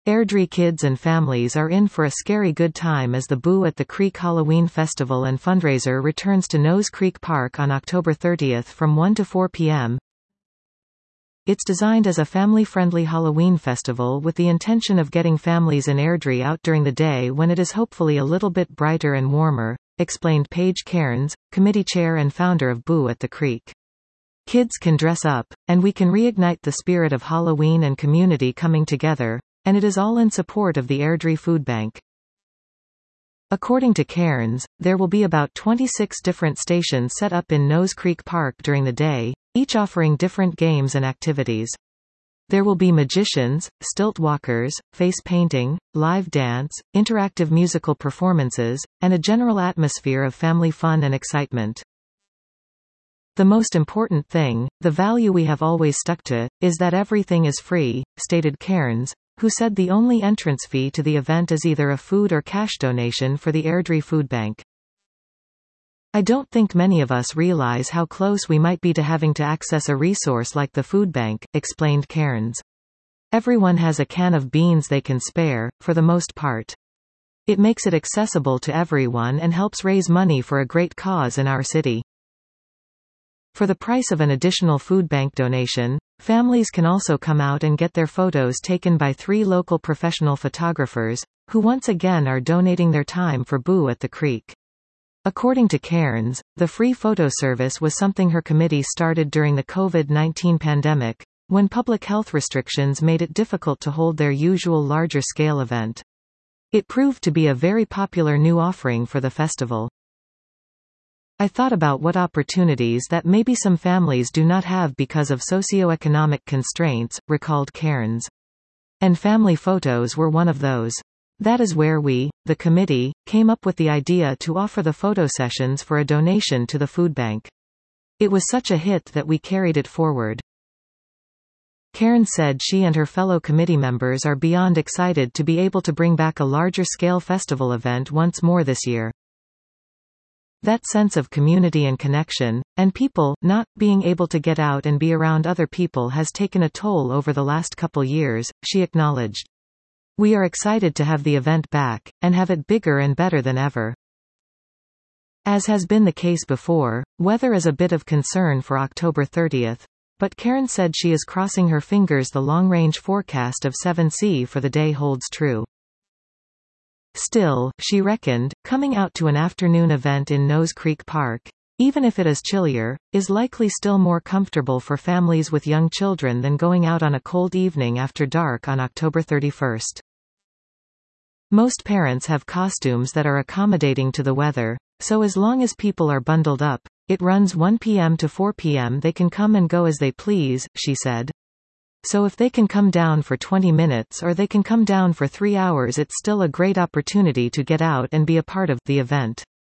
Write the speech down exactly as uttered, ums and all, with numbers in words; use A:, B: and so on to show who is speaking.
A: Airdrie kids and families are in for a scary good time as the Boo at the Creek Halloween Festival and fundraiser returns to Nose Creek Park on October thirtieth from one to four p m It's designed as a family-friendly Halloween festival with the intention of getting families in Airdrie out during the day when it is hopefully a little bit brighter and warmer, explained Paige Cairns, committee chair and founder of Boo at the Creek. Kids can dress up, and we can reignite the spirit of Halloween and community coming together, and it is all in support of the Airdrie Food Bank. According to Cairns, there will be about twenty-six different stations set up in Nose Creek Park during the day, each offering different games and activities. There will be magicians, stilt walkers, face painting, live dance, interactive musical performances, and a general atmosphere of family fun and excitement. The most important thing, the value we have always stuck to, is that everything is free, stated Cairns, who said the only entrance fee to the event is either a food or cash donation for the Airdrie Food Bank. I don't think many of us realize how close we might be to having to access a resource like the food bank, explained Cairns. Everyone has a can of beans they can spare, for the most part. It makes it accessible to everyone and helps raise money for a great cause in our city. For the price of an additional food bank donation, families can also come out and get their photos taken by three local professional photographers, who once again are donating their time for Boo at the Creek. According to Cairns, the free photo service was something her committee started during the COVID nineteen pandemic, when public health restrictions made it difficult to hold their usual larger-scale event. It proved to be a very popular new offering for the festival. I thought about what opportunities that maybe some families do not have because of socioeconomic constraints, recalled Cairns. And family photos were one of those. That is where we, the committee, came up with the idea to offer the photo sessions for a donation to the food bank. It was such a hit that we carried it forward. Cairns said she and her fellow committee members are beyond excited to be able to bring back a larger-scale festival event once more this year. That sense of community and connection, and people, not being able to get out and be around other people has taken a toll over the last couple years, she acknowledged. We are excited to have the event back, and have it bigger and better than ever. As has been the case before, weather is a bit of concern for October thirtieth, but Cairns said she is crossing her fingers the long-range forecast of seven C for the day holds true. Still, she reckoned, coming out to an afternoon event in Nose Creek Park, even if it is chillier, is likely still more comfortable for families with young children than going out on a cold evening after dark on October thirty-first. Most parents have costumes that are accommodating to the weather, so as long as people are bundled up, it runs one p m to four p m they can come and go as they please, she said. So if they can come down for twenty minutes or they can come down for three hours, it's still a great opportunity to get out and be a part of the event.